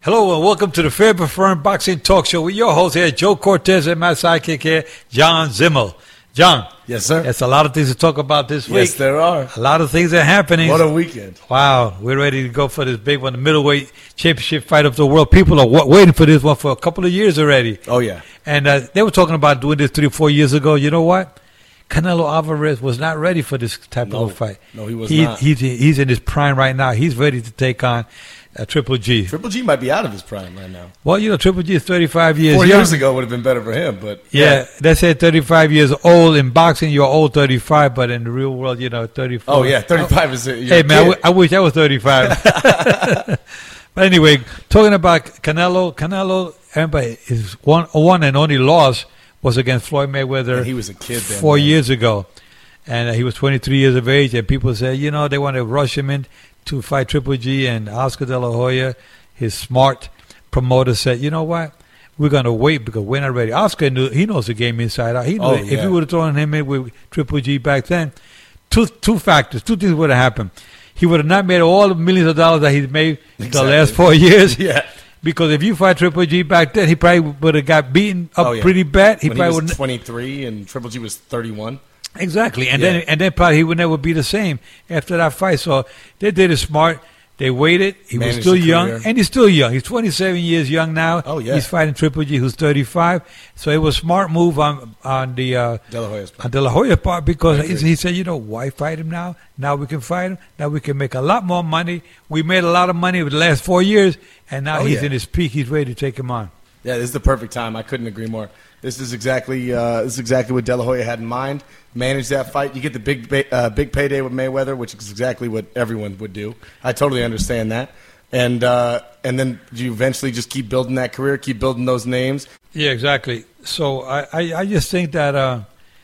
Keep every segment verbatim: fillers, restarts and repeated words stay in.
Hello and welcome to the Faber Firm Boxing Talk Show with your host here, Joe Cortez, and my sidekick here, John Zimmel. John. Yes, sir. There's a lot of things to talk about this week. Yes, there are. A lot of things are happening. What a weekend. Wow. We're ready to go for this big one, the middleweight championship fight of the world. People are w- waiting for this one for a couple of years already. Oh, yeah. And uh, they were talking about doing this three or four years ago. You know what? Canelo Alvarez was not ready for this type no, of a fight. No, he was he, not. He's, he's in his prime right now. He's ready to take on uh, Triple G. Triple G might be out of his prime right now. Well, you know, Triple G is thirty-five years Four young. years ago would have been better for him, but Yeah, yeah. they said thirty-five years old. In boxing, you're old thirty-five, but in the real world, you know, thirty-four. Oh, yeah, thirty-five is it. Hey, man, I, w- I wish I was thirty-five. But anyway, talking about Canelo, Canelo, everybody, his one, one and only loss was against Floyd Mayweather. And he was a kid then, four man. years ago. And uh, he was twenty-three years of age, and people said, you know, they want to rush him in to fight Triple G, and Oscar De La Hoya, his smart promoter, said, you know what? We're going to wait because we're not ready. Oscar knew, he knows the game inside out. He knew Oh, if yeah. he would have thrown him in with Triple G back then, two two factors, two things would have happened. He would have not made all the millions of dollars that he's made Exactly. the last four years. Yeah. Because if you fight Triple G back then, he probably would have got beaten up Oh, yeah. pretty bad. He When probably he would was twenty-three and Triple G was thirty-one. Exactly, and Yeah. then and then probably he would never be the same after that fight. So they did it smart. They waited. He Managed was still the young, career. and he's still young. He's twenty-seven years young now. Oh, yeah. He's fighting Triple G, who's thirty-five. So it was a smart move on on the uh, De La Hoya's part. on De La Hoya part because I he, agree. he said, you know, why fight him now? Now we can fight him. Now we can make a lot more money. We made a lot of money over the last four years, and now Oh, he's yeah. in his peak. He's ready to take him on. Yeah, this is the perfect time. I couldn't agree more. This is exactly uh, this is exactly what De La Hoya had in mind. Manage that fight. You get the big ba- uh, big payday with Mayweather, which is exactly what everyone would do. I totally understand that. And uh, and then you eventually just keep building that career, keep building those names. Yeah, exactly. So I, I, I just think that uh,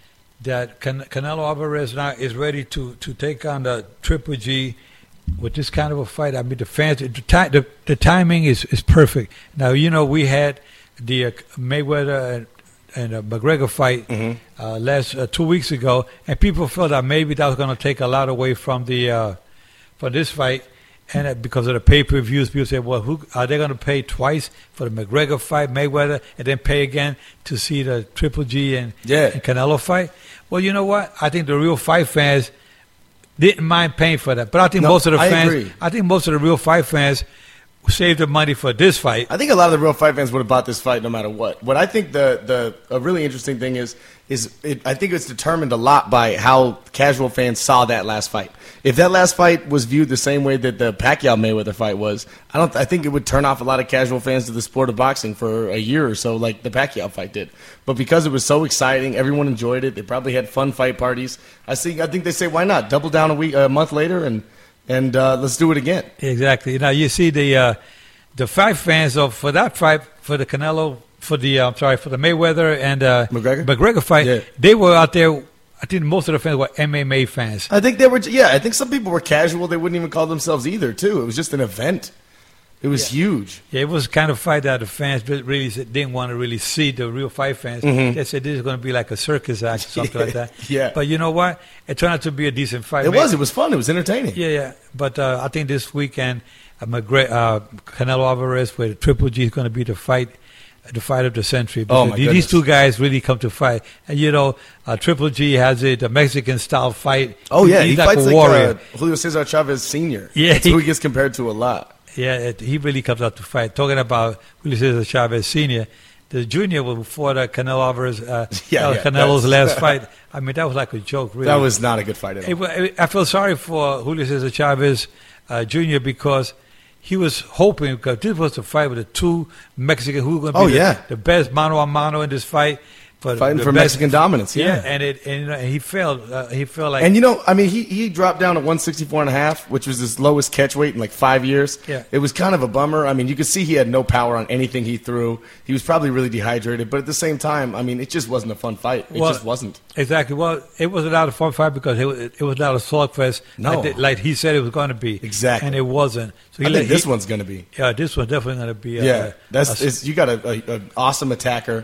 that Can- Canelo Alvarez now is ready to, to take on the Triple G with this kind of a fight. I mean, the fans, the, ti- the, the timing is, is perfect. Now, you know, we had the uh, Mayweather and, and uh, McGregor fight Mm-hmm. uh, last uh, two weeks ago, and people felt that maybe that was going to take a lot away from the uh, from this fight. And uh, because of the pay-per-views, people say, well, who are they going to pay twice for the McGregor fight, Mayweather, and then pay again to see the Triple G and, Yeah. and Canelo fight? Well, you know what? I think the real fight fans didn't mind paying for that. But I think No, most of the I fans, agree. I think most of the real fight fans saved the money for this fight. I think a lot of the real fight fans would have bought this fight no matter what. What I think the the a really interesting thing is is it, I think it's determined a lot by how casual fans saw that last fight. If that last fight was viewed the same way that the Pacquiao Mayweather fight was, I don't. I think it would turn off a lot of casual fans to the sport of boxing for a year or so, like the Pacquiao fight did. But because it was so exciting, everyone enjoyed it. They probably had fun fight parties. I see. I think they say, why not double down a week, a month later, and and uh, let's do it again. Exactly. Now you see the uh, the fight fans of for that fight for the Canelo for the uh, I'm sorry for the Mayweather and uh, McGregor? McGregor fight. Yeah. They were out there. I think most of the fans were M M A fans. I think they were. Yeah, I think some people were casual. They wouldn't even call themselves either. Too. It was just an event. It was huge. Yeah, it was the kind of fight that the fans really didn't want to really see, the real fight fans. Mhm. They said this is going to be like a circus act or something like that. Yeah. But you know what? It turned out to be a decent fight. It Man, was. It was fun. It was entertaining. Yeah, yeah. But uh, I think this weekend, uh, McGregor, uh, Canelo Alvarez with Triple G is going to be the fight, the fight of the century. Oh, Because my these goodness. two guys really come to fight. And, you know, uh, Triple G has it, the Mexican-style fight. Oh yeah, He's he like fights a like warrior. uh, Julio Cesar Chavez Senior Yeah, That's he- who he gets compared to a lot. Yeah, it, he really comes out to fight. Talking about Julio Cesar Chavez Senior, the junior before the Canelo Alvarez, uh, Yeah, uh, yeah, Canelo's that's- last fight. I mean, that was like a joke, really. That was not a good fight at all. It, wa- I feel sorry for Julio Cesar Chavez uh, Junior because he was hoping, because this was the fight with the two Mexicans who were going to Oh, be the, yeah. the best mano a mano in this fight. For Fighting the for best- Mexican dominance, yeah. and it and you know, he failed. Uh, he felt like And you know, I mean, he, he dropped down to one sixty-four and a half, which was his lowest catch weight in like five years. Yeah. It was kind of a bummer. I mean, you could see he had no power on anything he threw. He was probably really dehydrated, but at the same time, I mean, it just wasn't a fun fight. It Well, just wasn't. Exactly. Well, it was not a fun fight because it was, it was not a slugfest No. like, the- like he said it was going to be. Exactly. And it wasn't. So I he think let- this he- one's going to be. Yeah, this one's definitely going to be. A, Yeah, that's a- it's, you got a, a, an awesome attacker.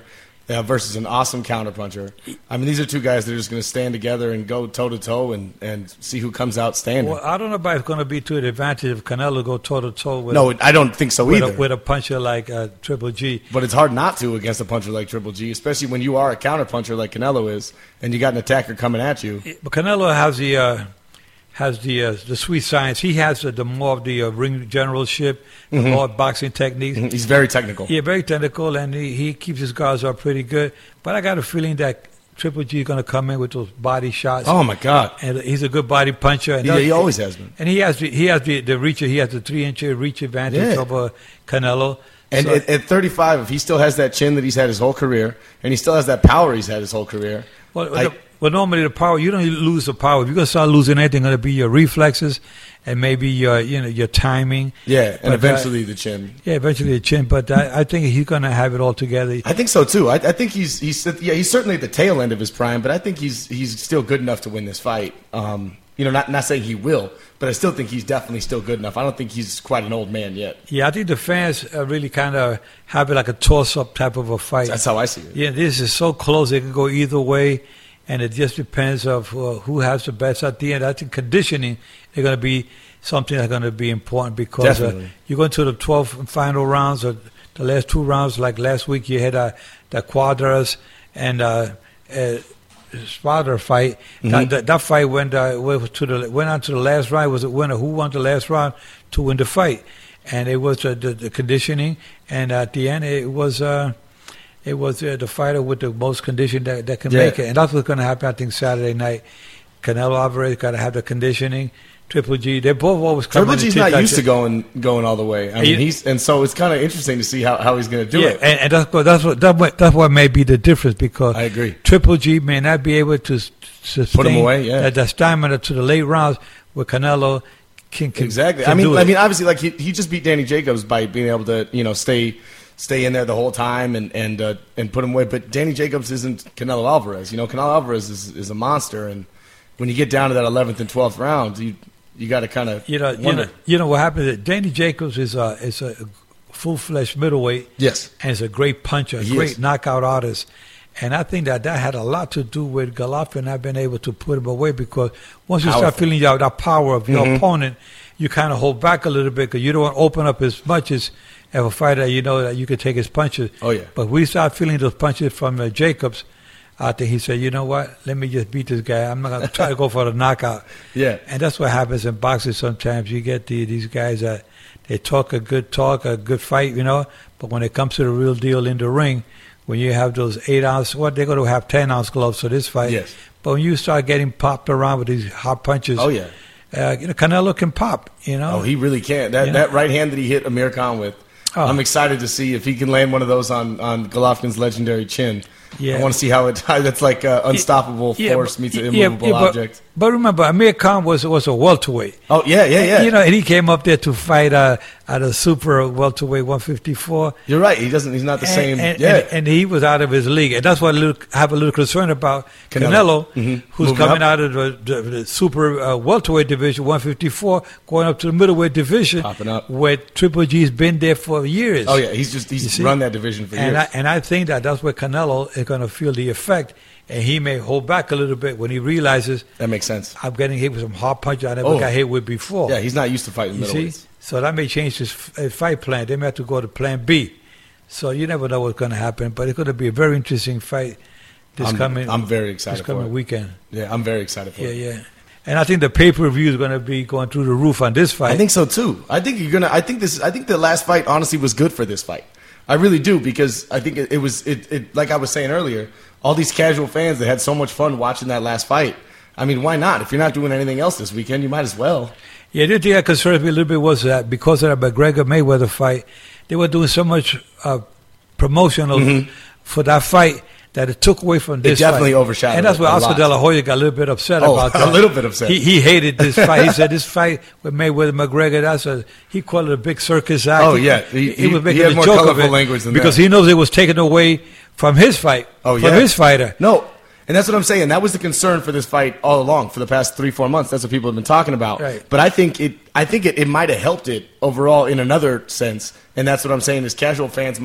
uh, versus an awesome counterpuncher. I mean, these are two guys that are just going to stand together and go toe-to-toe and, and see who comes out standing. Well, I don't know if it's going to be to the advantage of Canelo go toe-to-toe with No, a, I don't think so with either. a, with a puncher like uh, Triple G. But it's hard not to against a puncher like Triple G, especially when you are a counterpuncher like Canelo is, and you got an attacker coming at you. But Canelo has the uh, has the uh, the sweet science. He has the, the more of the uh, ring generalship, the Mhm. more of boxing techniques. He's very technical. Yeah, very technical, and he, he keeps his guards up pretty good. But I got a feeling that Triple G is going to come in with those body shots. Oh my God! And he's a good body puncher. And Yeah, he always has been. And he has the, he has the, the reach. He has the three inch reach advantage Yeah. over Canelo. And So- at, at thirty-five, if he still has that chin that he's had his whole career, and he still has that power he's had his whole career, Well, I- the, well, normally the power, you don't lose the power. If you're going to start losing anything, it's going to be your reflexes and maybe your, you know, your timing. yeah, and But, uh, eventually the chin. Yeah, eventually the chin. But I, I think he's going to have it all together. I think so too. I, I think he's he's yeah he's certainly at the tail end of his prime, but I think he's he's still good enough to win this fight. Um, you know, not not saying he will, but I still think he's definitely still good enough. I don't think he's quite an old man yet. Yeah, I think the fans uh, really kind of have it like a toss-up type of a fight. That's how I see it. Yeah, this is so close; it can go either way, and it just depends of uh, who has the best at the end. I think conditioning is going to be something that's going to be important because uh, Definitely. you go into the twelve final rounds or the last two rounds. Like last week, you had uh, the Quadras and uh, uh, Spada fight. Mhm. That, that, that fight went uh, went to the went on to the last round. Was a winner who won the last round to win the fight, and it was uh, the, the conditioning. And at the end, it was. Uh, It was uh, the fighter with the most condition that, that can Yeah. make it. And that's what's going to happen, I think, Saturday night. Canelo Alvarez got to have the conditioning. Triple G, they're both always coming. Triple G's to not take used that- to going going all the way. I mean, you- he's and so it's kind of interesting to see how, how he's going to do yeah, it. and, and that's what that's what that what, that's what may be the difference because I agree. Triple G may not be able to s- sustain Put him away, yeah. that, that stamina to the late rounds where Canelo can, can Exactly. can I mean, do I it. mean, obviously, like he he just beat Danny Jacobs by being able to you know stay stay in there the whole time and and uh, and put him away. But Danny Jacobs isn't Canelo Alvarez. You know, Canelo Alvarez is is a monster, and when you get down to that eleventh and twelfth round, you you got to kind of you know, you wonder. know, you know what happened. is Danny Jacobs is a is a full fledged middleweight. Yes. And is a great puncher, a He great is. knockout artist. And I think that that had a lot to do with Golovkin not being able to put him away because once you start Powerful. feeling your, that power of your Mhm. opponent, you kind of hold back a little bit because you don't want to open up as much as as a fighter you know that you can take his punches. Oh, yeah. But we start feeling those punches from uh, Jacobs. I think he said, you know what, let me just beat this guy. I'm not going to try to go for the knockout. Yeah. And that's what happens in boxing sometimes. You get the, these guys that they talk a good talk, a good fight, you know, but when it comes to the real deal in the ring, when you have those eight ounce, what they're going to have ten ounce gloves for this fight. Yes. But when you start getting popped around with these hot punches, Oh yeah. uh, you know, Canelo can pop, you know. Oh, he really can. That Yeah. that right hand that he hit Amir Khan with. Oh. I'm excited to see if he can land one of those on on Golovkin's legendary chin. Yeah. I want to see how it how that's like uh, unstoppable Yeah, force but- meets an yeah, immovable yeah, but- object. But remember, Amir Khan was was a welterweight. Oh yeah, yeah, yeah. You know, and he came up there to fight uh, at a super welterweight one fifty-four. You're right. He doesn't. He's not the and, same. And, yeah. and, and he was out of his league, and that's what I little- have a little concern about Canelo, Canelo. Mhm. who's Moving coming up. out of the, the, the super uh, welterweight division, one fifty-four, going up to the middleweight division, Popping up. where Triple G's been there for years. oh yeah. He's just You he's see? run that division for and years. I, and I think that that's where Canelo is going to feel the effect, and he may hold back a little bit when he realizes that makes sense. I'm getting hit with some hard punches I never Oh. got hit with before. Yeah, he's not used to fighting You see? middleweights. So that may change his f- uh, fight plan. They may have to go to plan B. So you never know what's going to happen. But it's going to be a very interesting fight this I'm, coming I'm very excited this for coming it. weekend. Yeah, I'm very excited for Yeah, it. yeah. And I think the pay-per-view is going to be going through the roof on this fight. I think so too. I think you're gonna. I think this. I think the last fight honestly was good for this fight. I really do because I think it, it was it, it. Like I was saying earlier, all these casual fans that had so much fun watching that last fight. I mean, why not? If you're not doing anything else this weekend, you might as well. Yeah, the thing that concerns me a little bit was that because of that McGregor Mayweather fight, they were doing so much uh, promotional Mhm. for that fight that it took away from this definitely fight. overshadowed And that's it where a Oscar lot. De La Hoya got a little bit upset Oh, about a that. little bit upset. He, he hated this fight. He said this fight with Mayweather McGregor, that's a, he called it a big circus act. Oh, yeah. He- he, was he- making he had a more joke of colorful it language than because that. he knows it was taken away from his fight, Oh, from yeah. his fighter. No, and that's what I'm saying. That was the concern for this fight all along for the past three, four months. That's what people have been talking about. Right. But I think it, I think it, it might have helped it overall in another sense, and that's what I'm saying. Is casual fans might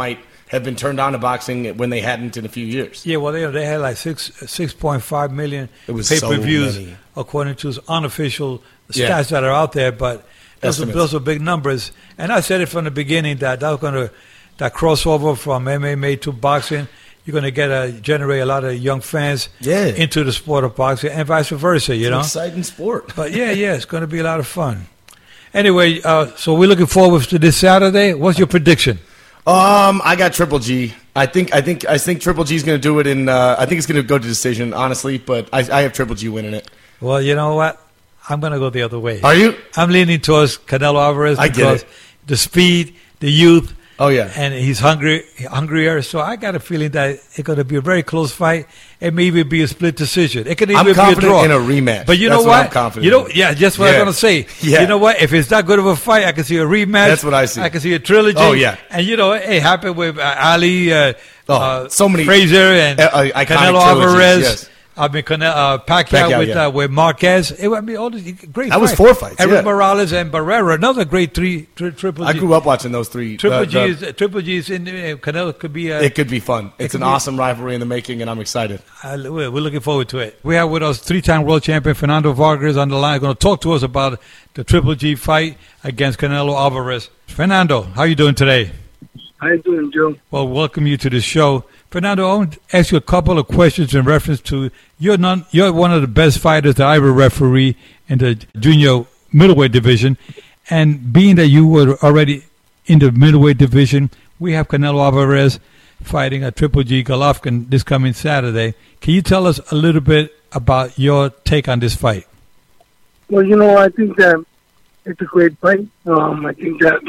have been turned on to boxing when they hadn't in a few years. Yeah, well, they they had like six six point five million It was pay per views so many. according to unofficial Yeah. stats that are out there, but those are, Estimates. those are big numbers. And I said it from the beginning that that was going to that crossover from M M A to boxing. You're going to get a generate a lot of young fans Yeah. into the sport of boxing, and vice versa. You It's know, an exciting sport. but yeah, yeah, it's going to be a lot of fun. Anyway, uh, so we're looking forward to this Saturday. What's your prediction? Um, I got Triple G. I think I think I think Triple G's going to do it in. Uh, I think it's going to go to decision, honestly. But I, I have Triple G winning it. Well, you know what? I'm going to go the other way. Are you? I'm leaning towards Canelo Alvarez I get because it. the speed, the youth, Oh yeah. and he's hungry, hungrier. So I got a feeling that it's going to be a very close fight. It may even be a split decision. It could even I'm be a confident draw. in a rematch. But you That's know what what? I'm confident you know, in. yeah, just what Yeah. I'm going to say. Yeah. You know what? If it's that good of a fight, I can see a rematch. That's what I see. I can see a trilogy. Oh, yeah. And you know, it happened with uh, Ali, uh, Oh, uh, so many- Frazier, and Uh, uh, iconic Canelo trilogies, Alvarez. yes. I mean, Cane- uh, Pacquiao, Pacquiao, with yeah. uh, with Marquez. It, I mean, all these great. That was fights. four fights, Edward yeah. Morales and Barrera, another great three, tri- triple. I G. grew up watching those three. Triple the- G the- is uh, Triple G is in uh, Canelo could be. Uh, It could be fun. It's could an be- awesome rivalry in the making, and I'm excited. uh, we're we're looking forward to it. We have with us three-time world champion Fernando Vargas on the line. Going to talk to us about the Triple G fight against Canelo Alvarez. Fernando, how you doing today? How you doing, Joe? Well, welcome you to the show. Fernando, I want to ask you a couple of questions in reference to you're non, you're one of the best fighters that I ever referee in the junior middleweight division, and being that you were already in the middleweight division, we have Canelo Alvarez fighting a Triple G Golovkin this coming Saturday. Can you tell us a little bit about your take on this fight? Well, you know, I think that it's a great fight. Um, I think that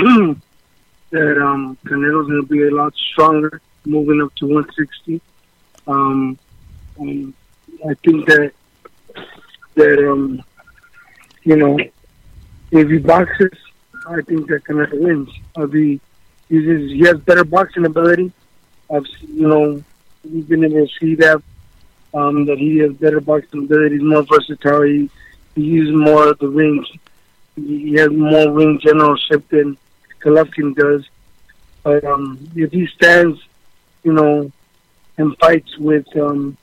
that um, Canelo's going to be a lot stronger, moving up to one sixty. Um, um, I think that that um, you know, if he boxes, I think that Canelo wins. I'll be, he's just, he has better boxing ability. I've s- you know, we've been able to see that um, that he has better boxing ability, he's more versatile. He, he uses more of the ring. He has more ring generalship than Golovkin does. But um, if he stands, you know, and fights with um,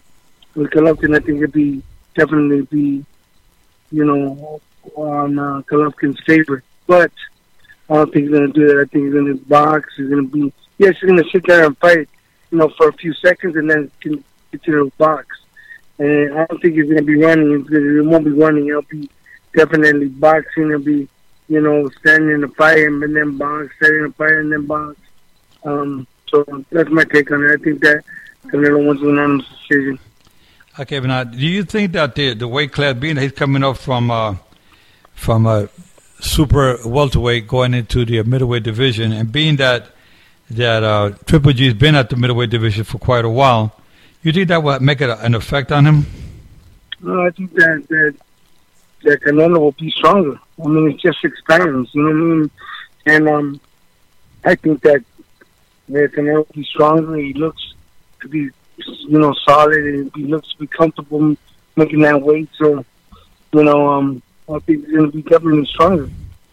with Golovkin, I think it'd be definitely be, you know, on uh, Golovkin's favor. But I don't think he's gonna do that. I think he's gonna box. He's gonna be yes, he's gonna sit there and fight, you know, for a few seconds and then can continue to box. And I don't think he's going to be running. He's gonna, he won't be running. He'll be definitely boxing. He'll be, you know, standing in the fight and then box, standing in the fight and then box. Um, so that's my take on it. I think that Canelo wants an unanimous decision. Okay, but now, do you think that the the weight class, being that he's coming up from uh, from a super welterweight going into the middleweight division, and being that that uh, Triple G's been at the middleweight division for quite a while, you think that will make it a, an effect on him? No, I think that, that that Canelo will be stronger. I mean, it's just six pounds, you know what I mean? And um, I think that that Canelo will be stronger. He looks to be, you know, solid, and he looks to be comfortable making that weight. So, you know, um, I think he's going to be definitely stronger.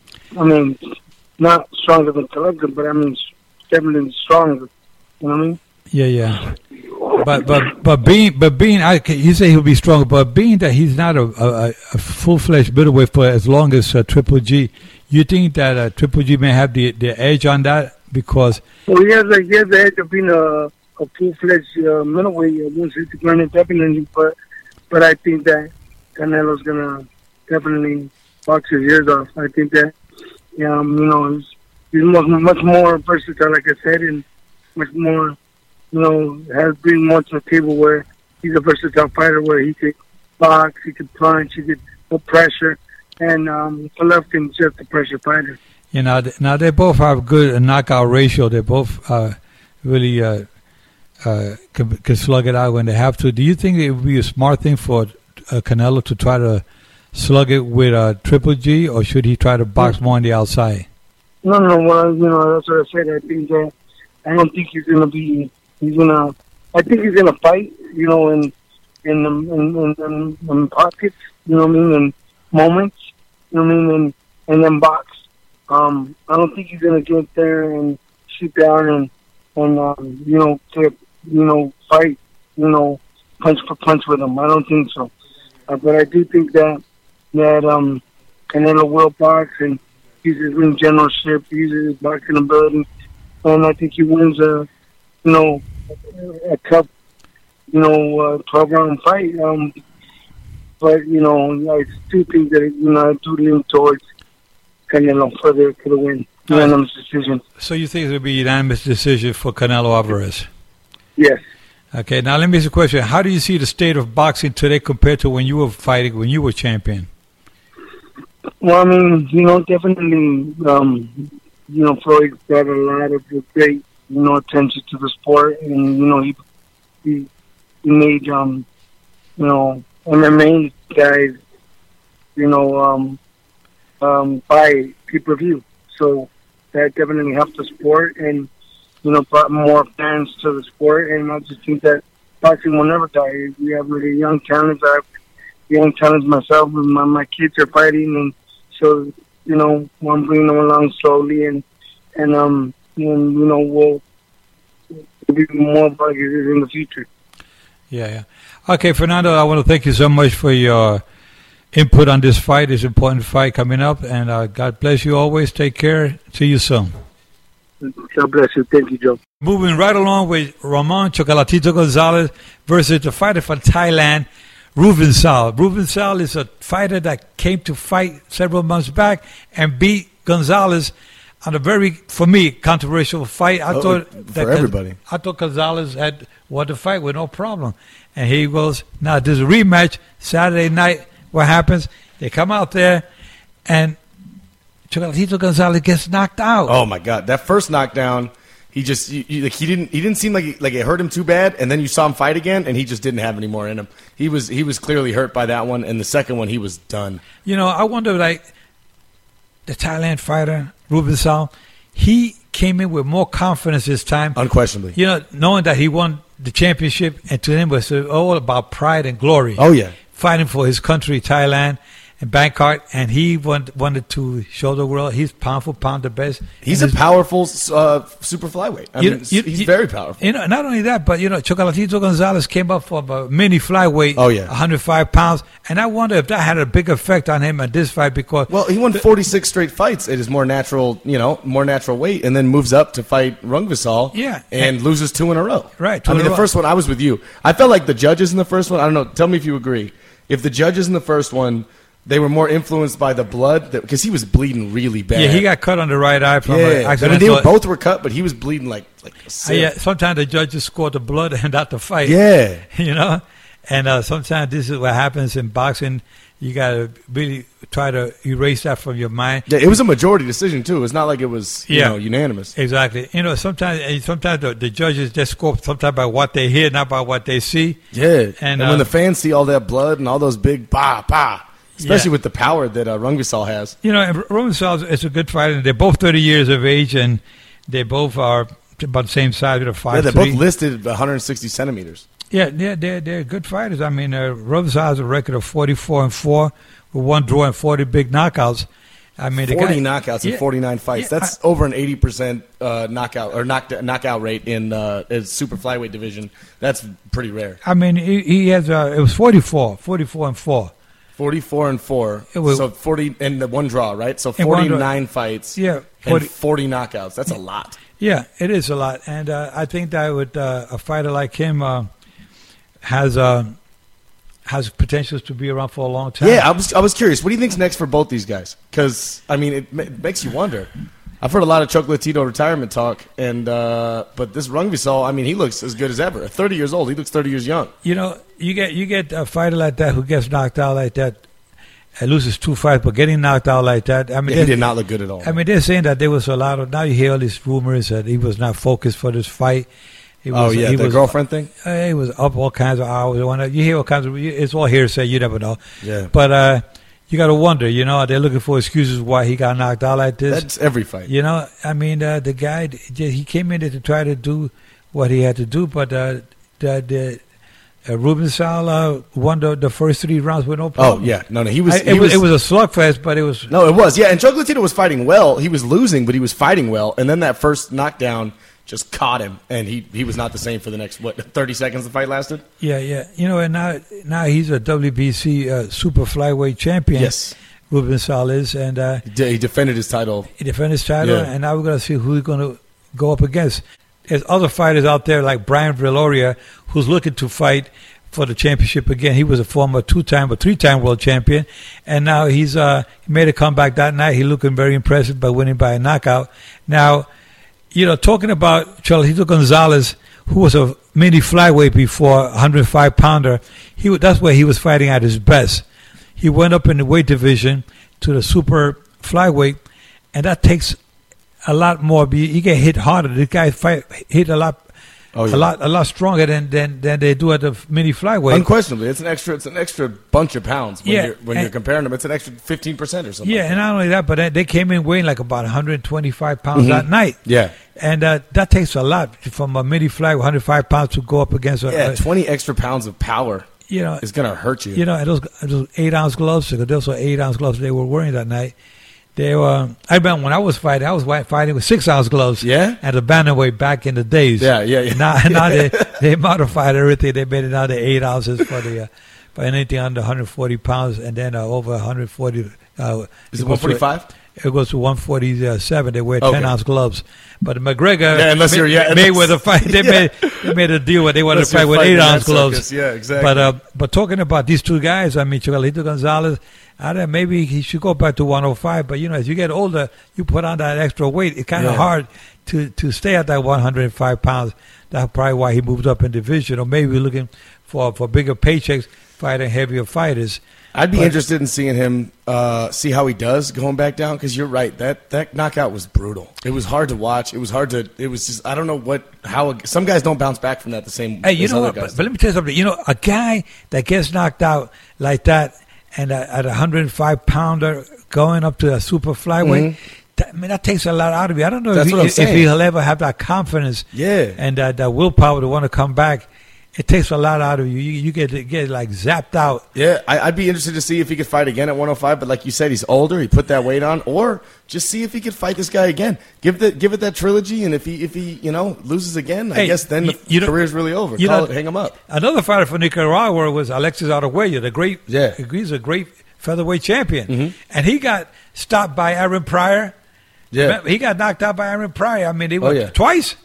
I mean, not stronger than Golovkin, but I mean, definitely stronger. You know what I mean? Yeah, yeah. But but but being but being I you say he'll be stronger, but being that he's not a a, a full fledged middleweight for as long as uh, Triple G, you think that uh, Triple G may have the the edge on that because Well, he has, a, he has the edge of being a, a full-fledged uh, middleweight, uh, one sixty granted, definitely, but, but I think that Canelo's going to definitely box his ears off. I think that, um, you know, he's, he's much, much more versatile, like I said, and much more, you know, has bring more to the table where he's a versatile fighter where he could box, he could punch, he could put pressure, and um, Golovkin's just a pressure fighter. you know th- now they both have good knockout ratio. They both uh, really uh, uh, can, can slug it out when they have to. Do you think it would be a smart thing for uh, Canelo to try to slug it with uh, Triple G, or should he try to box more on the outside? No, no, well, you know, that's what I said. I think that I don't think he's gonna be. He's gonna. I think he's gonna fight. You know, in in the in, in, in, in pockets. You know what I mean? In moments. You know what I mean? And and then box. Um, I don't think he's gonna get there and shoot down and and um, you know, to you know, fight, you know, punch for punch with him. I don't think so. Uh, but I do think that that um, Canelo will box and uses his ring generalship, uses his boxing ability, and I think he wins a, you know, a tough, you know, uh, twelve round fight. Um, but you know, I do think that you know I do lean towards Canelo for the for the win, unanimous decision. So you think it will be a unanimous decision for Canelo Alvarez? Yes. Okay, now let me ask you a question. How do you see the state of boxing today compared to when you were fighting, when you were champion? Well, I mean, you know, definitely, um, you know, Floyd brought a lot of great, you know, attention to the sport, and you know, he he, he made, um, you know, M M A guys, you know, um, um, buy pay-per-view. So that definitely helped the sport, and you know, brought more fans to the sport. And I just think that boxing will never die. We have really young talents. I have young talents myself, and my, my kids are fighting, and so you know, I'm bringing them along slowly, and and um, and you know, we'll, we'll be more boxers in the future. Yeah, yeah. Okay, Fernando, I want to thank you so much for your input on this fight, this important fight coming up, and uh, God bless you always. Take care. See you soon. God bless you. Thank you, Joe. Moving right along with Ramon Chocolatito Gonzalez versus the fighter from Thailand, Ruben Sal. Ruben Sal is a fighter that came to fight several months back and beat Gonzalez on a very, for me, controversial fight. I oh, thought for that everybody. I thought Gonzalez had won the fight with no problem. And here he goes. Now, there's a rematch Saturday night. What happens? They come out there, and Chocolatito Gonzalez gets knocked out. Oh my God! That first knockdown, he just you, you, like he didn't he didn't seem like he, like it hurt him too bad, and then you saw him fight again, and he just didn't have any more in him. He was he was clearly hurt by that one, and the second one he was done. You know, I wonder, like the Thailand fighter Ruben Sal, he came in with more confidence this time, unquestionably. You know, knowing that he won the championship, and to him was all about pride and glory. Oh yeah, fighting for his country, Thailand. And Bangkok, and he want, wanted to show the world he's pound for pound the best. He's a powerful uh, super flyweight. I you, mean, you, he's you, very powerful. You know, not only that, but you know, Chocolatito Gonzalez came up from a mini flyweight, oh yeah, one hundred five pounds, and I wonder if that had a big effect on him at this fight because well, he won forty-six straight fights at his more natural, you know, more natural weight, and then moves up to fight Rungvisal, yeah, and, and loses two in a row. Right. I mean, the first one I was with you. I felt like the judges in the first one. I don't know. Tell me if you agree. If the judges in the first one, they were more influenced by the blood because he was bleeding really bad. Yeah, he got cut on the right eye from yeah. an I mean, they were, both were cut, but he was bleeding like like a sieve. Yeah, sometimes the judges score the blood and not the fight. Yeah, you know, and uh, sometimes this is what happens in boxing. You got to really try to erase that from your mind. Yeah, it was a majority decision too. It's not like it was you yeah, know unanimous. Exactly. You know, sometimes sometimes the, the judges just score sometimes by what they hear, not by what they see. Yeah, and, and uh, when the fans see all that blood and all those big bah bah. Especially yeah. with the power that uh, Rungvisal has. You know, Rungvisal is a good fighter. They're both thirty years of age, and they both are about the same size. With a five. Yeah, they're three. both listed one hundred sixty centimeters. Yeah, they're, they're, they're good fighters. I mean, uh, Rungvisal has a record of forty-four and four with one draw and forty big knockouts. I mean, forty the guy, knockouts yeah, in forty-nine fights. Yeah, That's I, over an eighty percent uh, knockout or knocked, knockout rate in uh, his super flyweight division. That's pretty rare. I mean, he, he has uh, it was forty-four, forty-four and four. Forty-four and four, was, so forty and the one draw, right? So forty-nine fights, yeah, forty, and forty knockouts. That's a lot. Yeah, it is a lot, and uh, I think that with uh, a fighter like him uh, has uh, has potentials to be around for a long time. Yeah, I was I was curious. What do you think's next for both these guys? Because I mean, it, it makes you wonder. I've heard a lot of Chocolatito retirement talk, and uh, but this Rungvisal, I mean, he looks as good as ever. thirty years old, he looks thirty years young. You know, you get you get a fighter like that who gets knocked out like that, and loses two fights, but getting knocked out like that. I mean, yeah, he did not look good at all. I mean, they're saying that there was a lot of. Now you hear all these rumors that he was not focused for this fight. He was, oh yeah, he the was, girlfriend thing. Uh, he was up all kinds of hours. You hear all kinds of. It's all hearsay. You never know. Yeah, but. uh You got to wonder, you know, they're looking for excuses why he got knocked out like this. That's every fight. You know, I mean, uh, the guy, he came in there to try to do what he had to do, but uh, the, the uh, Ruben Sal uh, won the, the first three rounds with no problem. Oh, yeah. No, no, he was... I, he it, was was it was a slugfest, but it was... No, it was. Yeah, and Chocolatito was fighting well. He was losing, but he was fighting well. And then that first knockdown, just caught him, and he, he was not the same for the next, what, thirty seconds the fight lasted? Yeah, yeah. You know, and now now he's a W B C uh, super flyweight champion. Yes. Ruben Salas, and uh, He, de- he defended his title. he defended his title, Yeah. and now we're going to see who he's going to go up against. There's other fighters out there like Brian Viloria, who's looking to fight for the championship again. He was a former two-time or three-time world champion, and now he's uh, he made a comeback that night. He's looking very impressive by winning by a knockout. Now, you know, talking about Charlito Gonzalez, who was a mini flyweight before, one hundred five pounder, he wa- that's where he was fighting at his best. He went up in the weight division to the super flyweight, and that takes a lot more. You you get hit harder. This guy fight hit a lot, Oh, yeah. a lot, a lot stronger than, than, than they do at the mini flyweight. Unquestionably, it's an extra. It's an extra bunch of pounds when Yeah, you're when and- you're comparing them. It's an extra fifteen percent or something. Yeah, like and not only that, but they- they came in weighing like about one hundred twenty-five pounds Mhm. that night. Yeah, And uh, that takes a lot from a mini fly, one hundred five pounds to go up against a, yeah. a- Twenty extra pounds of power you know, is gonna hurt you. you know, and those, those eight ounce gloves, because those were eight ounce gloves they were wearing that night. They were. I remember when I was fighting, I was wi- fighting with six ounce gloves. Yeah? At the bantamweight back in the days. Yeah, yeah, yeah. Now, now they they modified everything. They made it now the eight ounces for the uh, for anything under one hundred forty pounds, and then uh, over one hundred forty. Uh, Is it goes one to- forty-five? It goes to one forty-seven. They wear Okay. ten ounce gloves. But McGregor, Yeah, unless May- you're- yeah, unless- Mayweather fight. They Yeah. made they made a deal where they wanted Unless to fight you're with fighting eight in ounce that gloves. circus. Yeah, exactly. But uh, but talking about these two guys, I mean, Chocolatito Gonzalez, I don't know, maybe he should go back to one oh five. But you know, as you get older, you put on that extra weight. It's kind of Yeah. hard to to stay at that one hundred five pounds. That's probably why he moved up in division, or maybe looking for for bigger paychecks, fighting heavier fighters. I'd be But- interested in seeing him uh, see how he does going back down, because you're right, that that knockout was brutal. It was hard to watch. It was hard to. It was just I don't know what how some guys don't bounce back from that the same. Hey, you as know other what? guys But, but let me tell you something. You know, a guy that gets knocked out like that, and uh, at a one hundred five pounder going up to a super flyweight, that, I mean, that takes a lot out of you. I don't know Mm-hmm. That's if, he, what I'm if saying. he'll ever have that confidence Yeah. and uh, that willpower to want to come back. It takes a lot out of you. You, you get get like zapped out. Yeah, I, I'd be interested to see if he could fight again at one oh five. But like you said, he's older. He put that weight on, or just see if he could fight this guy again. Give the give it that trilogy, and if he if he you know loses again, I Hey, guess then the you- you know- career's really over. you Call know- it, hang him up. Another fighter for Nicaragua was Alexis Arguello, the great. Yeah. he's a great featherweight champion, Mhm. and he got stopped by Aaron Pryor. Yeah, Remember, he got knocked out by Aaron Pryor. I mean, he Oh, went yeah. twice,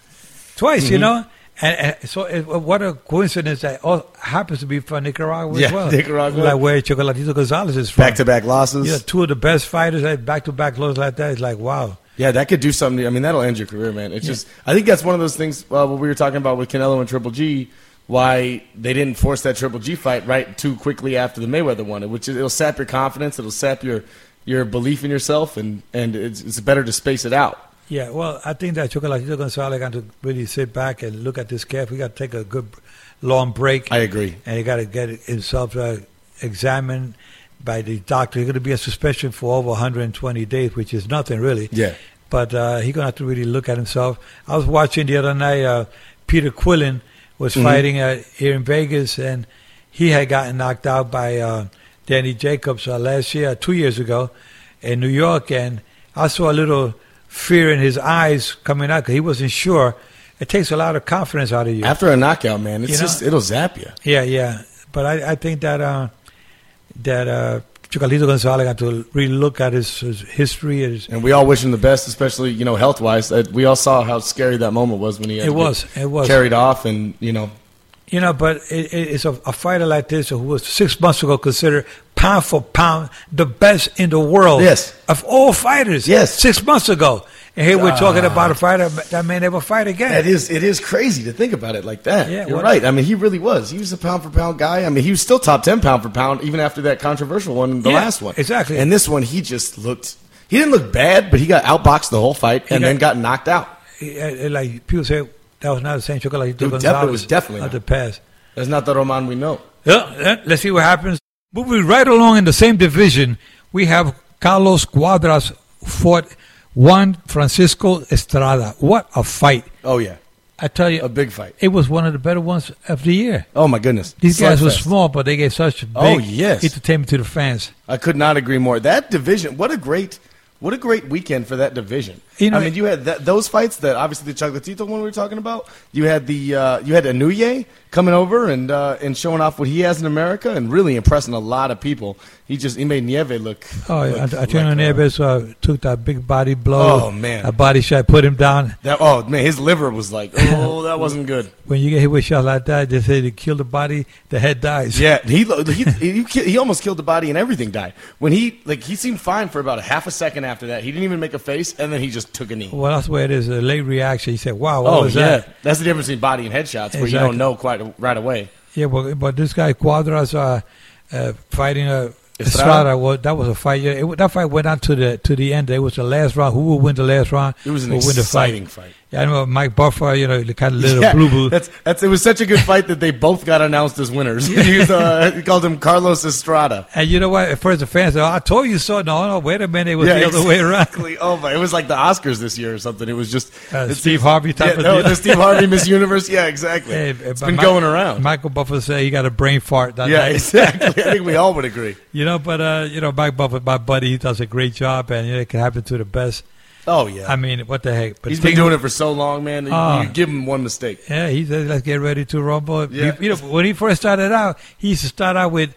twice. Mm-hmm. You know, and, and so it, what a coincidence that all happens to be from Nicaragua Yeah, as well. Nicaragua. like where Chocolatito Gonzalez is from. back to back losses. Yeah, two of the best fighters, back to back losses like that. It's like wow. Yeah, that could do something. I mean, that'll end your career, man. It's just, I think that's one of those things. Uh, what we were talking about with Canelo and Triple G, why they didn't force that Triple G fight right too quickly after the Mayweather one, which is, it'll sap your confidence, it'll sap your your belief in yourself, and and it's, it's better to space it out. Yeah, well, I think that Chocolatito Gonzalez got to really sit back and look at this carefully. We got to take a good long break. I agree. And he got to get himself uh, examined by the doctor. He's going to be a suspension for over one hundred twenty days, which is nothing really. Yeah. But uh, he's going to have to really look at himself. I was watching the other night, uh, Peter Quillen was Mhm. fighting uh, here in Vegas, and he had gotten knocked out by uh, Danny Jacobs uh, last year, two years ago, in New York. And I saw a little fear in his eyes coming out because he wasn't sure. It takes a lot of confidence out of you. After a knockout, man, it's You know? just it'll zap you. Yeah, yeah. But I, I think that uh, that uh, Chocolatito Gonzalez got to really look at his, his history. His, And we all wish him the best, especially you know health wise. Uh, we all saw how scary that moment was when he had it to was, get it was. carried off, and you know. You know, but it, it, it's a, a fighter like this who was six months ago considered pound for pound the best in the world. Yes. Of all fighters. Yes. Six months ago. And here we're talking Ah. about a fighter that may never fight again. It is. It is crazy to think about it like that. Yeah, You're what- right. I mean, he really was. He was a pound for pound guy. I mean, he was still top ten pound for pound even after that controversial one, the Yeah, last one. exactly. And this one, he just looked. He didn't look bad, but he got outboxed the whole fight and got- then got knocked out. It- it- like people say, that was not the same Chocolatito Dude, Gonzalez definitely- was definitely of not. the past. That's not the Roman we know. Yeah, yeah, let's see what happens. Moving right along in the same division, we have Carlos Cuadras fought Juan Francisco Estrada. What a fight. Oh yeah, I tell a you, big fight. it was one of the better ones of the year. Oh my goodness, These guys were Slugfest. small, but they gave such big Oh, yes. entertainment to the fans. I could not agree more. That division, what a great, What a great weekend for that division. You know, I mean, you had that, those fights that obviously the Chocolatito one we were talking about. You had the uh, you had Anuye coming over and uh, and showing off what he has in America and really impressing a lot of people. He just he made Nieve look. Oh, look Antonio like, Nieves uh, took that big body blow. Oh man, a body shot put him down. That oh man, his liver was like, oh, that wasn't good. When you get hit with shots like that, they say to kill the body, the head dies. Yeah, he he he, he, he almost killed the body and everything died. When he like he seemed fine for about a half a second after that. He didn't even make a face, and then he just took a knee. Well, that's where it is. A late reaction. He said, "Wow, what oh, was yeah. that?" That's the difference between body and headshots, where Exactly. you don't know quite right away. Yeah, but but this guy Cuadras uh, uh, fighting uh, Estrada? Estrada, well, that was a fight. Yeah, it, that fight went on to the to the end. It was the last round. Who will win the last round? It was an Who will win the exciting fight? fight. Yeah, I know Mike Buffer. You know, the kind of little Yeah, blue blue. That's that's. It was such a good fight that they both got announced as winners. he, was, uh, he called him Carlos Estrada. And you know what? At first, the fans said, oh, "I told you so." No, no, wait a minute. It was Yeah, the other way around. exactly. Oh my! It was like the Oscars this year or something. It was just Uh, it's- Steve Harvey type yeah, of no, deal. the Steve Harvey Miss Universe. Yeah, exactly. Hey, it's but been Mi- going around. Michael Buffer said he got a brain fart that yeah, night. exactly. I think we all would agree. You know, but uh, you know, Mike Buffer, my buddy, he does a great job, and you know, it can happen to the best. Oh yeah. I mean, what the heck? But He's been King- doing it for so long, man. You- Ah. you give him one mistake. Yeah, he said, "Let's get ready to rumble." Yeah. You know, when he first started out, he used to start out with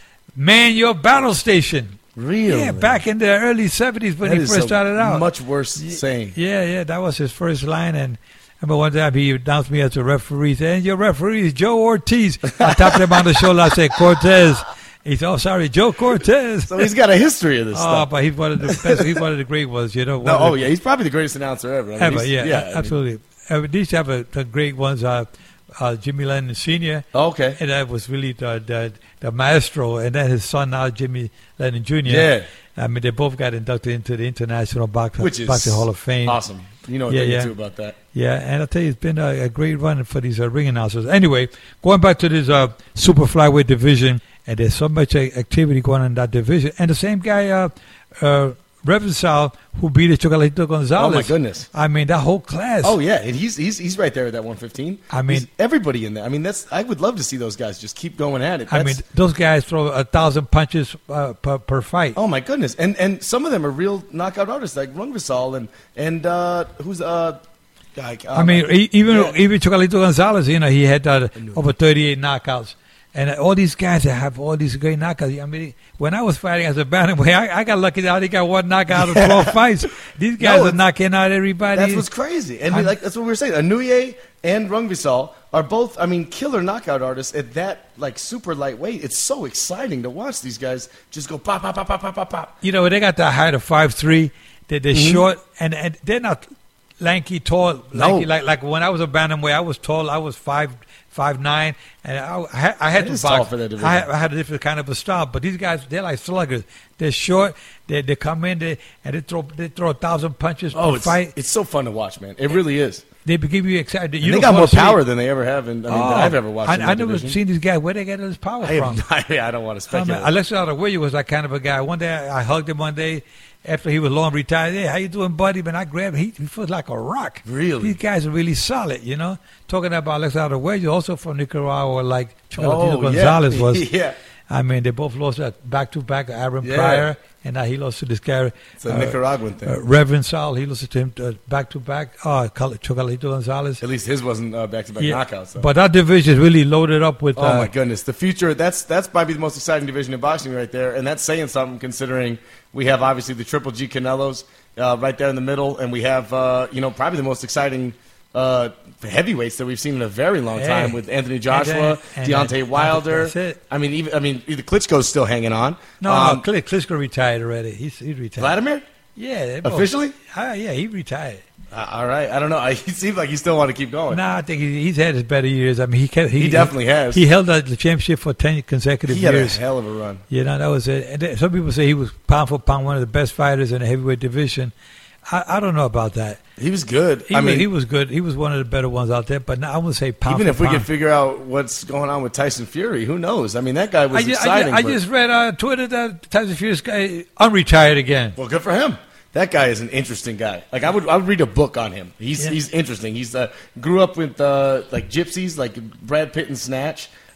"Man Your Battle Station." Really? Yeah, back in the early seventies when That he is first a started out. Much worse saying. Yeah, yeah, that was his first line. And I remember one time he announced me as a referee. He said, "And your referee is Joe Ortiz." I tapped him on the shoulder. I said, "Cortez." He said, "Oh, sorry, Joe Cortez." So he's got a history of this Oh, stuff. but he's one of the best. He's one of the great ones, you know. one No, of oh the- yeah, he's probably the greatest announcer ever. I mean, ever. he's- Yeah, yeah, I mean- absolutely. Uh, these have a, the great ones. Uh, uh, Jimmy Lennon Senior Oh, okay. And that was really the, the the maestro, and then his son now, Jimmy Lennon Junior Yeah. I mean, they both got inducted into the International Box, Which is Boxing Hall of Fame. Awesome. You know what Yeah, they yeah. do about that. Yeah, and I'll tell you, it's been a, a great run for these uh, ring announcers. Anyway, going back to this uh, super flyweight division, and there's so much uh, activity going on in that division. And the same guy, uh, uh, Revisal, who beat Chocolatito Gonzalez. Oh my goodness. I mean, that whole class. Oh yeah, and he's he's he's right there at that one fifteen. I mean- He's everybody in there. I mean, that's I would love to see those guys just keep going at it. I mean, That's- those guys throw a thousand punches uh, per, per fight. oh my goodness, and and some of them are real knockout artists like Rungvisal and and uh, who's uh, guy, uh, I mean, e- even yeah. even Chocolatito Gonzalez, you know, he had uh, over thirty-eight knockouts. And uh, all these guys that have all these great knockouts. I mean, when I was fighting as a bantamweight, I, I got lucky that I only got one knockout out of twelve fights. These guys No, are it's- knocking out everybody. That's what's crazy, and I'm- like that's what we were saying. Anuye and Rungvisal are both, I mean, killer knockout artists at that like super lightweight. It's so exciting to watch these guys just go pop, pop, pop, pop, pop, pop, pop. You know, they got the height of five three. They're, they're Mm-hmm. short, and, and they're not lanky, tall. No. Lanky, like like when I was a bantamweight, I was tall. I was five five nine, and I, I had, I had That to is box. tall for that division. I had, I had a different kind of a style, but these guys, they're like sluggers. They're short. They they come in they, and they throw they throw a thousand punches Oh, per it's fight. it's so fun to watch, man. It really is. They give you excited. And You they don't got fall more asleep. power than they ever have, in, I mean, Oh, that I've ever watched. I, in I that never division. seen these guys. Where they get all this power I, from? have, I, I don't want to I mean, speculate. Alexis Arguello was that kind of a guy. One day I hugged him one day after he was long retired. Hey, how you doing, buddy? Man, I grabbed him. He, he feels like a rock. Really? These guys are really solid, you know. Talking about Alexis Arguello, also from Nicaragua, like Chocolatito Oh, yeah. Gonzalez was. Yeah. I mean, they both lost uh, back-to-back Aaron Yeah. Pryor, and now he lost to this guy. It's a Nicaraguan thing. Uh, Reverend Sal, he lost to him uh, back-to-back. Oh, Chocolatito Gonzalez. At least his wasn't uh, back-to-back Yeah. knockouts. Though. But that division is really loaded up with. Oh uh, my goodness, the future. That's that's probably the most exciting division in boxing right there, and that's saying something considering we have obviously the Triple G Canelos uh, right there in the middle, and we have uh, you know probably the most exciting uh, heavyweights that we've seen in a very long Hey. time with Anthony Joshua, And, uh, and, Deontay uh, Wilder. that's it. I mean, even I mean, the Klitschko's still hanging on. No, Um, no, Kli- Klitschko retired already. He's he's retired. Vladimir. Yeah, they both- Officially? Uh, yeah, he retired. Uh, all right, I don't know. I, he seems like he still want to keep going. No, I think he, he's had his better years. I mean, he kept, he, He definitely has. He held the championship for ten consecutive He had years. a hell of a run. You know, that was it. And then some people say he was pound for pound one of the best fighters in the heavyweight division. I, I don't know about that. He was good. He, I was, mean, he was good. He was one of the better ones out there. But now I would say pound even for if we pound. could figure out what's going on with Tyson Fury, who knows? I mean, that guy was I just, exciting. I just, I but- just read on Twitter that Tyson Fury's guy unretired again. Well, good for him. That guy is an interesting guy. Like I would, I would read a book on him. He's Yeah. he's interesting. He's uh, grew up with uh, like gypsies, like Brad Pitt and Snatch.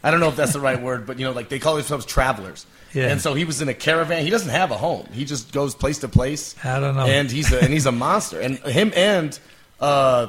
I don't know if that's the right word, but you know, like they call themselves travelers. Yeah. And so he was in a caravan. He doesn't have a home. He just goes place to place. I don't know. And he's a, and he's a monster. And him and uh,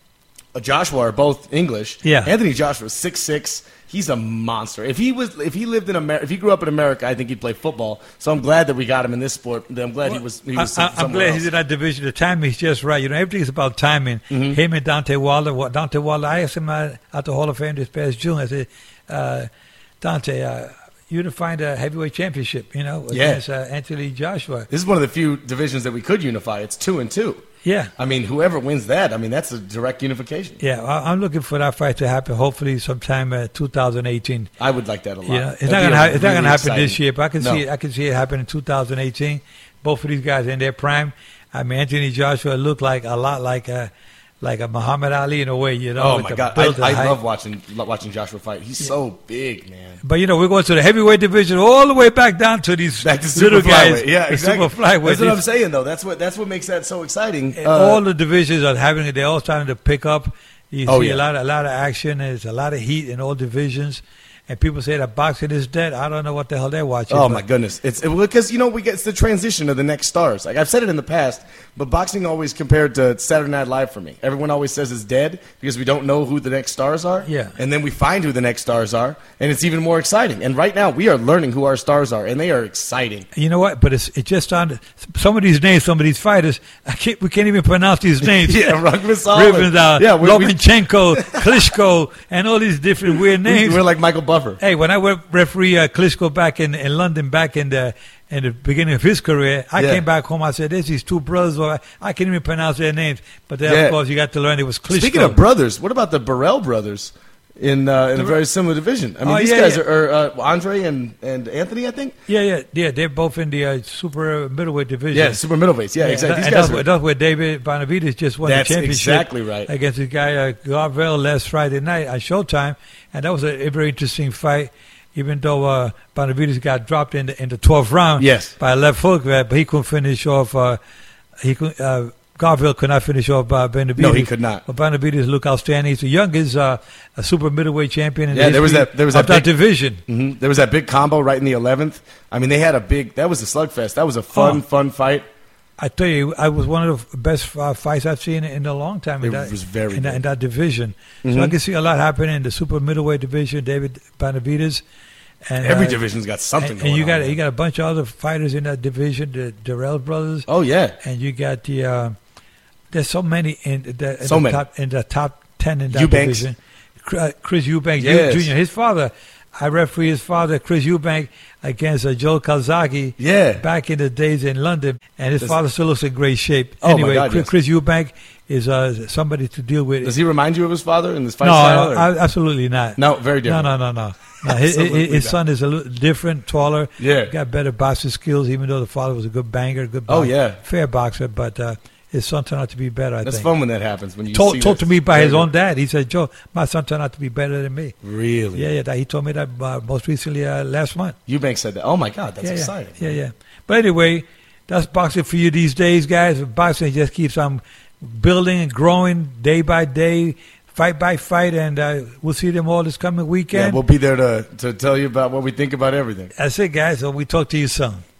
Joshua are both English. Yeah. Anthony Joshua is six six. He's a monster. If he was, if he lived in America, if he grew up in America, I think he'd play football. So I'm glad that we got him in this sport. I'm glad he was. He was I, I'm glad else. he's in that division. The timing's just right. You know, everything's about timing. Mm-hmm. Him and Dante Wilder. What Dante Wilder? I asked him uh, at the Hall of Fame this past June. I said, uh, Dante, uh, you to find a heavyweight championship. You know, yeah. against uh, Anthony Joshua. This is one of the few divisions that we could unify. It's two and two. Yeah. I mean, whoever wins that, I mean, that's a direct unification. Yeah, I, I'm looking for that fight to happen. Hopefully, sometime uh, two thousand eighteen. I would like that a lot. Yeah, it's That'd not gonna a ha- it's not really gonna happen exciting. this year, but I can No. see it. I can see it happen in two thousand eighteen. Both of these guys in their prime. I mean, Anthony Joshua looked like a lot like a like a Muhammad Ali in a way, you know. Oh with my the God, build, the I, I height. love watching watching Joshua fight. He's Yeah. so big, man. But you know, we're going to the heavyweight division all the way back down to these Back to super little guys. flyweight. Yeah, the exactly. Super flyweight. That's what I'm These- saying, though. That's what that's what makes that so exciting. and Uh, all the divisions are having it. They're all starting to pick up. You Oh, see yeah. a lot, a lot of action. There's a lot of heat in all divisions. And people say that boxing is dead. I don't know what the hell they're watching. Oh but- my goodness! It's because you know we get it's the transition of the next stars. Like I've said it in the past, but boxing always compared to Saturday Night Live for me. Everyone always says it's dead because we don't know who the next stars are. Yeah. And then we find who the next stars are, and it's even more exciting. And right now we are learning who our stars are, and they are exciting. You know what? But it's it just on some of these names, some of these fighters. I can't. We can't even pronounce these names. Yeah, Ragmasal. Rivendow, Yeah, we- we- Lomachenko, Klitschko, and all these different weird names. We're like Michael Buffer. Hey, when I went referee uh, Klitschko back in, in London, back in the in the beginning of his career, I Yeah. came back home. I said, "There's these two brothers. Or I can't even pronounce their names." But then, Yeah. of course, you got to learn it was Klitschko. Speaking of brothers, what about the Burrell brothers in uh, in a very similar division? I mean, Oh, these yeah, guys yeah. are, are uh, Andre and, and Anthony, I think. yeah, yeah, yeah. They're both in the uh, super middleweight division. Yeah, super middleweights. Yeah, exactly. These and guys that's, are, that's where David Benavidez just won That's the championship. exactly right. Against this guy uh, Garvell last Friday night on Showtime, and that was a, a very interesting fight. Even though uh, Benavidez got dropped in the in the twelfth round, Yes. by a left hook, uh, but he couldn't finish off. Uh, he could, uh, Garvell could not finish off uh, Benavidez. No, he could not. But Benavidez looked outstanding. He's the youngest uh, a super middleweight champion in Yeah, the there was history that- there was of that that big- division. hmm There was that big combo right in the eleventh. I mean, they had a big. That was a slugfest. That was a fun, Oh. fun fight. I tell you, I was one of the best uh, fights I've seen in a long time. In It that, was very in that, good. in that division. So Mhm. I can see a lot happening in the super middleweight division. David Benavidez, and Every uh, division's got something and, going and you on. got man. you got a bunch of other fighters in that division, the Darrell brothers, Oh yeah, and you got the. Uh, there's so many in the, in So the many. top in the top ten in that Eubanks. division. Cr- uh, Chris Eubank Yes. Junior His father, I referee his father, Chris Eubank, against uh, Joe Calzaghe. yeah. Back in the days in London, and his Does- father still looks in great shape. Oh, my anyway, God, Chris, yes. Chris Eubank is uh, somebody to deal with. Does he remind you of his father in this fight no, style? or- I, absolutely not. no, very no, different. no, no, no. no his, Absolutely his, his not. son is a little different, taller. Yeah. Got better boxing skills, even though the father was a good banger, good. Oh, boxer, yeah. fair boxer, but uh, his son turned out to be better. I That's think. fun when that happens. When you Told, see told that. to me by Very his good. own dad. He said, "Joe, my son turned out to be better than me." Really? Yeah, yeah. That, he told me that uh, most recently uh, last month. Eubank said that. Oh my God, that's yeah, exciting. Yeah, yeah, yeah. But anyway, that's boxing for you these days, guys. Boxing just keeps on building and growing day by day, fight by fight, and uh, we'll see them all this coming Yeah, weekend. we'll be there to to tell you about what we think about everything. That's it, guys. So we talk to you soon.